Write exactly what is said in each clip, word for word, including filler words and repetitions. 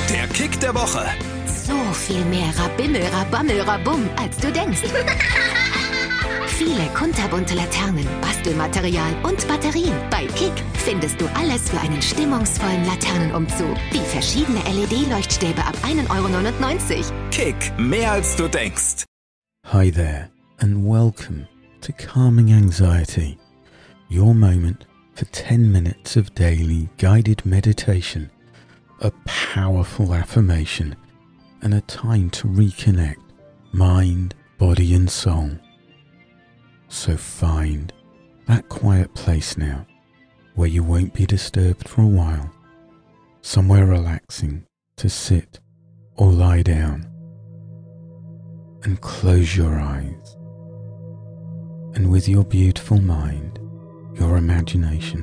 Der Kick der Woche. So viel mehr Rabimmel, Rabammel, Rabum, als du denkst. Viele kunterbunte Laternen, Bastelmaterial und Batterien. Bei Kick findest du alles für einen stimmungsvollen Laternenumzug. Wie verschiedene L E D-Leuchtstäbe ab ein Euro neunundneunzig. Kick, mehr als du denkst. Hi there, and welcome to Calming Anxiety, your moment for ten minutes of daily guided meditation, a powerful affirmation, and a time to reconnect mind, body and soul. So find that quiet place now where you won't be disturbed for a while, somewhere relaxing to sit or lie down, and close your eyes. And with your beautiful mind, your imagination,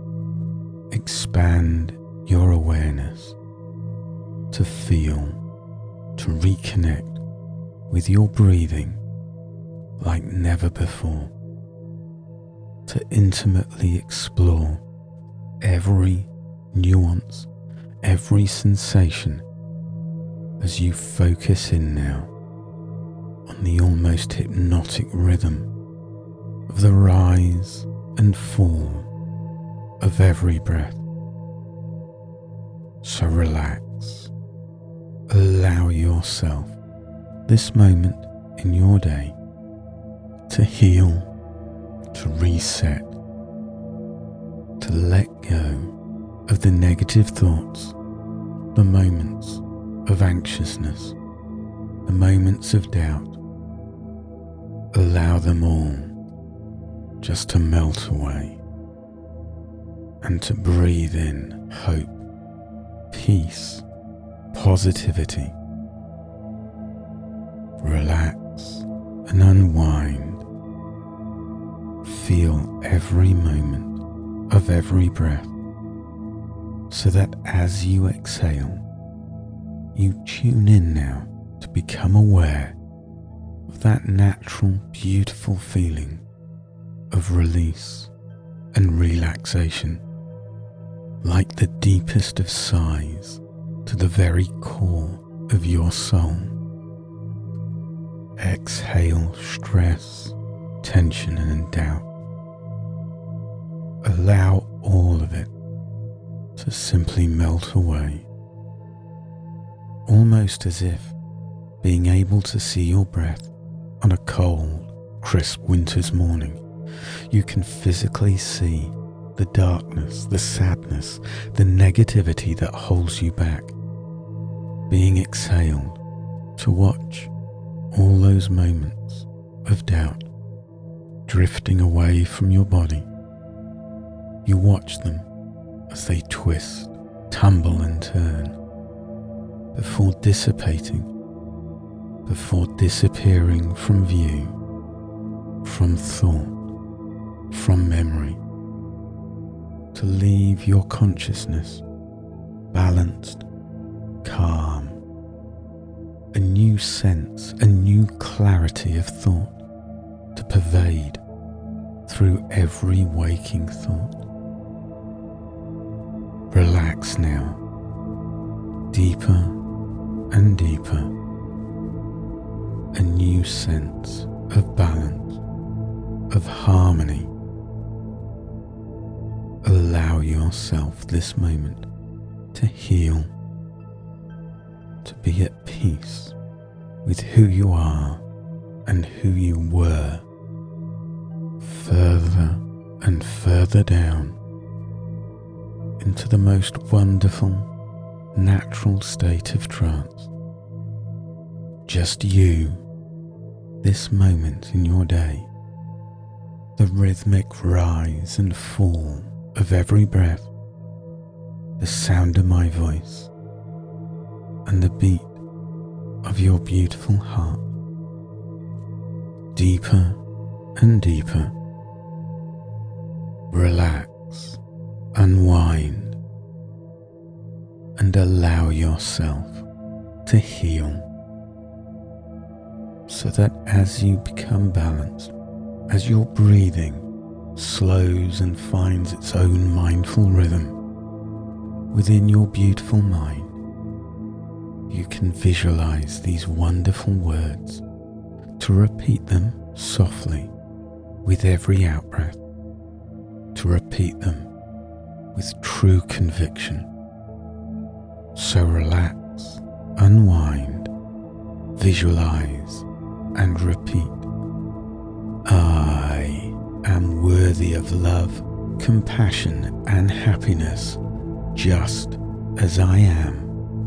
expand your awareness to feel, to reconnect with your breathing like never before, to intimately explore every nuance, every sensation as you focus in now on the almost hypnotic rhythm of the rise and fall of every breath. So relax, allow yourself this moment in your day to heal, to reset, to let go of the negative thoughts, the moments of anxiousness, the moments of doubt. Allow them all just to melt away and to breathe in hope, peace, positivity. Relax and unwind. Feel every moment of every breath so that as you exhale, you tune in now to become aware of that natural, beautiful feeling of release and relaxation, like the deepest of sighs to the very core of your soul. Exhale stress, tension and doubt. Allow all of it to simply melt away, almost as if being able to see your breath on a cold, crisp winter's morning, you can physically see the darkness, the sadness, the negativity that holds you back, being exhaled to watch all those moments of doubt drifting away from your body. You watch them as they twist, tumble and turn before dissipating, before disappearing from view, from thought, from memory, to leave your consciousness balanced, calm, a new sense, a new clarity of thought to pervade through every waking thought. Relax now, deeper and deeper, a new sense of balance, of harmony. Allow yourself this moment to heal, to be at peace with who you are and who you were, further and further down into the most wonderful, natural state of trance. Just you, this moment in your day, the rhythmic rise and fall of every breath, the sound of my voice, and the beat of your beautiful heart. Deeper and deeper. Relax, unwind, and allow yourself to heal, so that as you become balanced, as your breathing slows and finds its own mindful rhythm within your beautiful mind, you can visualize these wonderful words, to repeat them softly with every out-breath, to repeat them with true conviction. So relax, unwind, visualize, and repeat. I am worthy of love, compassion, and happiness, just as I am.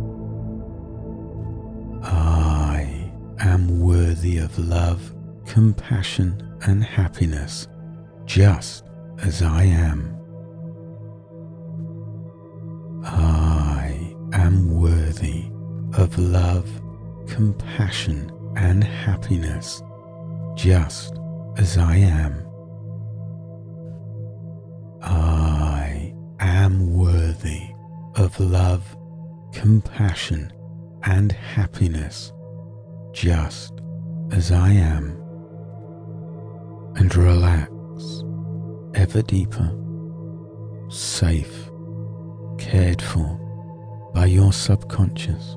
I am worthy of love, compassion, and happiness, just as I am. I am worthy of love, compassion, and happiness, just as I am. I am worthy of love, compassion, and happiness, just as I am. And relax ever deeper, safe, cared for by your subconscious.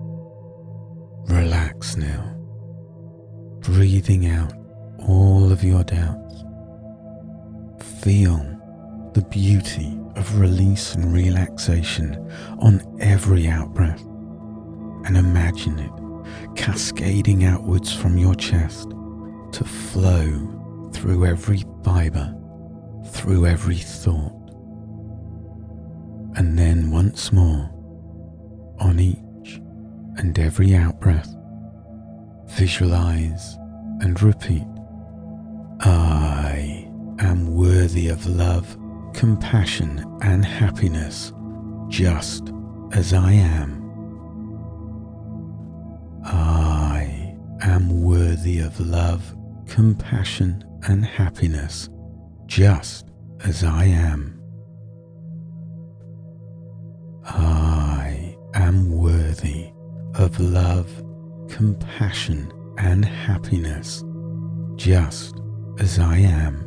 Relax now, breathing out all of your doubts. Feel the beauty of release and relaxation on every out-breath, and imagine it cascading outwards from your chest to flow through every fibre, through every thought. And then once more, on each and every out-breath, visualize and repeat, I am worthy of love, compassion, and happiness, just as I am. I am worthy of love, compassion, and happiness, just as I am. I am worthy of love, compassion, and happiness, just as I am.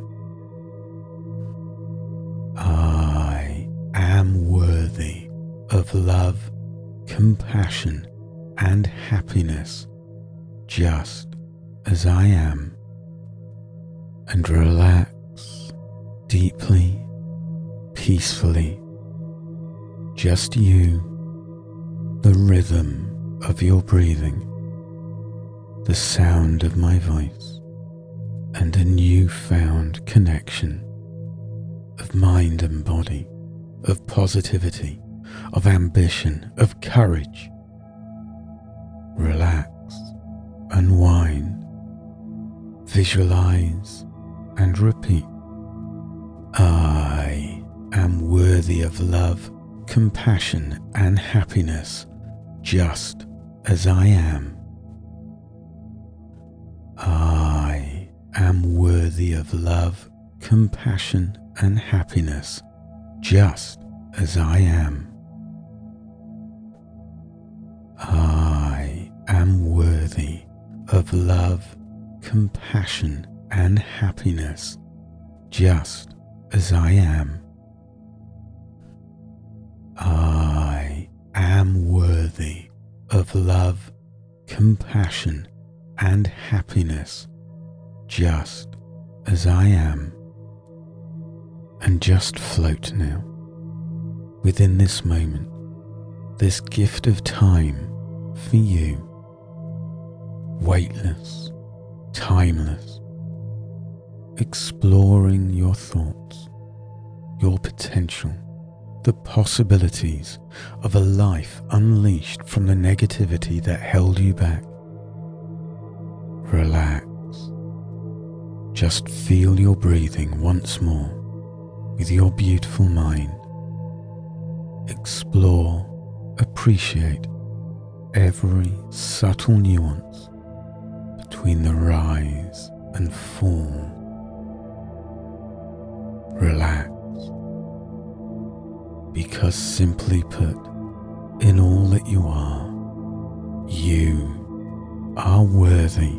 I am worthy of love, compassion, and happiness, just as I am. And relax deeply, peacefully, just you, the rhythm of your breathing, the sound of my voice, and a newfound connection of mind and body, of positivity, of ambition, of courage. Relax, unwind, visualize, and repeat. I am worthy of love, compassion, and happiness, just as I am. I am worthy of love, compassion, and happiness, just as I am. I am worthy of love, compassion, and happiness, just as I am. I am worthy of love, compassion, and happiness, just as I am. And just float now, within this moment, this gift of time for you, weightless, timeless, exploring your thoughts, your potential, the possibilities of a life unleashed from the negativity that held you back. Relax. Just feel your breathing once more with your beautiful mind. Explore, appreciate every subtle nuance between the rise and fall. Relax, because simply put, in all that you are, you are worthy.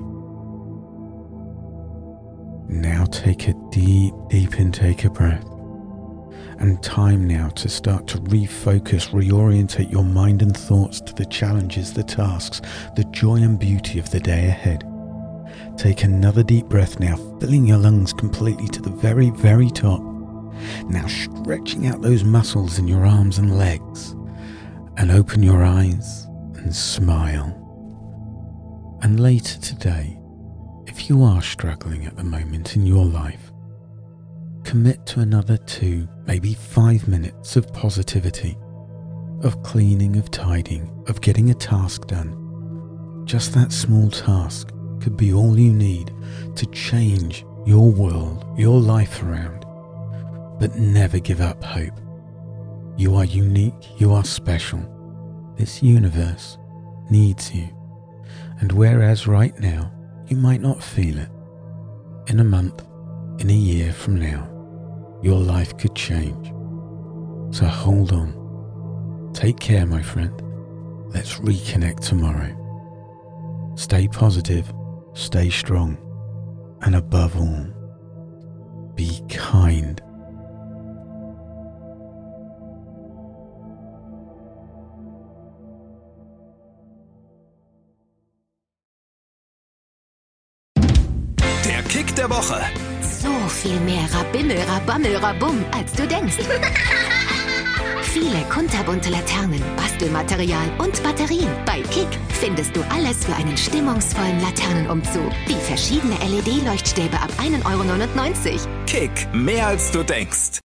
Now take a deep, deep intake of breath And time now to start to refocus, reorientate your mind and thoughts to the challenges, the tasks, the joy and beauty of the day ahead. Take another deep breath now, filling your lungs completely to the very, very top. Now stretching out those muscles in your arms and legs. And open your eyes and smile. And later today, if you are struggling at the moment in your life, commit to another two, maybe five minutes of positivity, of cleaning, of tidying, of getting a task done. Just that small task could be all you need to change your world, your life around. But never give up hope. You are unique, you are special. This universe needs you. And whereas right now you might not feel it, in a month, in a year from now, your life could change. So hold on. Take care, my friend. Let's reconnect tomorrow. Stay positive, stay strong, and above all, be kind. Der Kick der Woche. So viel mehr Rabimmel, Rabammel, Rabum, als du denkst. Viele kunterbunte Laternen, Bastelmaterial und Batterien. Bei Kick findest du alles für einen stimmungsvollen Laternenumzug. Wie verschiedene L E D-Leuchtstäbe ab ein Euro neunundneunzig. Kick, mehr als du denkst.